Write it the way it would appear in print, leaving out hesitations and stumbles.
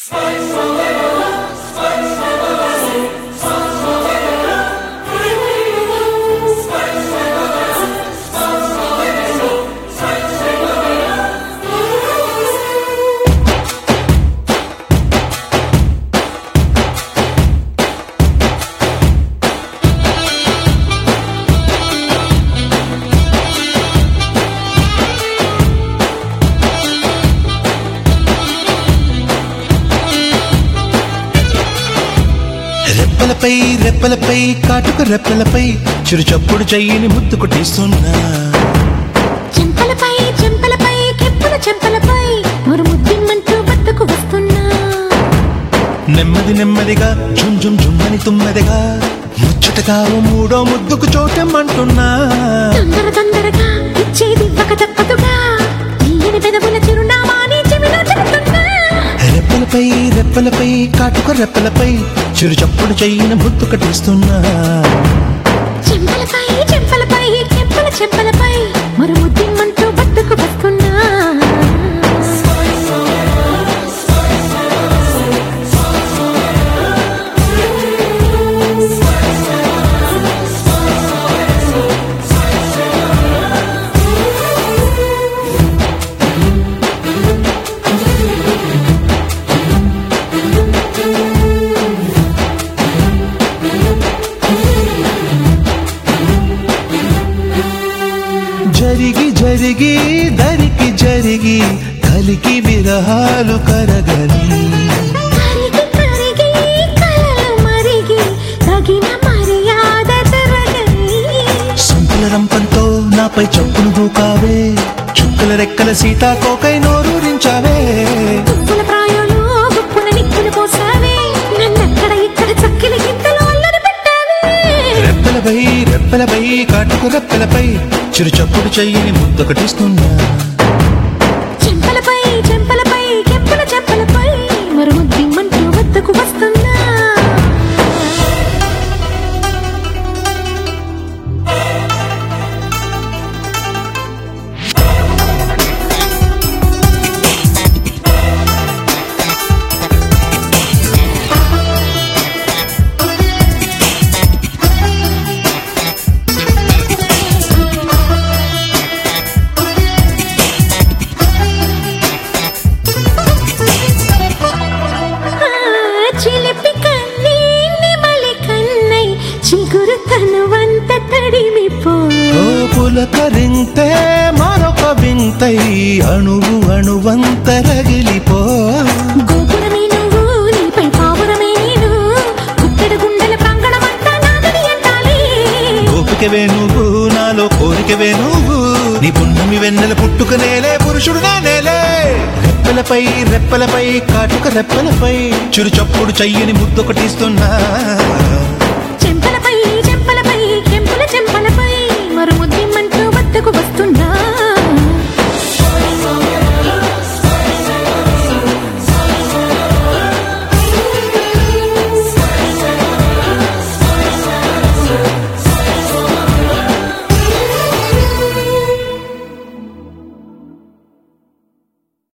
రెప్పలపై కాటుక రెప్పలపై చిరు చప్పుడు చెయ్యిని ముద్దు కొట్టిస్తున్నా. చెంపలపై కెప్పుల చెంపలపై మరు ముద్దిమ్మంటూ బద్దకు వస్తున్నా. నెమ్మదిగా జుంజుమ్మని తుమ్మెదగా ముచ్చటగా మూడో ముద్దుకు చోటెమ్మంటున్నా. తొందరగా ఇచ్చేది ఒక తప్పదుగా తీయని పెదవుల చిరునామాని చెవిలో చెబుతున్నా. రెప్పలపై కాటుక రెప్పలపై చిరు చప్పుడు చెయ్యిని ముద్దు కట్టిస్తున్నా. చెంపలపై కెప్పుల చెంపలపై మరు ముద్దిమ్మంటూ బద్దకు వస్తున్నా. జరిగి దరికి జరిగి కలికి విరహాలు కరగని కరిగి కలలు మరిగి తగిన మర్యాద జరగని. సంపుల రంపంతో నాపై చప్పును దూకావే చుక్కల రెక్కల సీతాకోకై నోరూరించావే. తుప్పుల ప్రాయాలు గుప్పుల నిప్పులు పోసావే నన్నక్కడ ఇక్కడ చక్కిలి గింతలు అల్లరి పెట్టావే. రెప్పలపై కాటుకు రెప్పలపై చిరు చప్పుడు చెయ్యిని ముద్దు కట్టిస్తున్నా. చెంపలపై కెప్పుల చెంపలపై మరు ముద్దిమ్మంటూ వద్దకు వస్తున్నా. చిలిపి కన్నీ నిమలి కన్నై చిగురు తనువంత తడిమిపో. పులకరింతే మరొక వింతై అణువంత రగిలిపో. గోపురమే నువ్వు నీపై పావురమే నేను గుప్పెడు గుండెల ప్రాంగణమంతా నాదని అంటాలి. గోపికవే నువ్వు నాలో కోరికవే నువ్వు నీ పున్నమి వెన్నెల పుట్టుకనేలే పురుషుడు నేలే. రెప్పలపై కాటుక రెప్పలపై చిరు చప్పుడు చెయ్యిని ముద్దు కొట్టిస్తున్నా.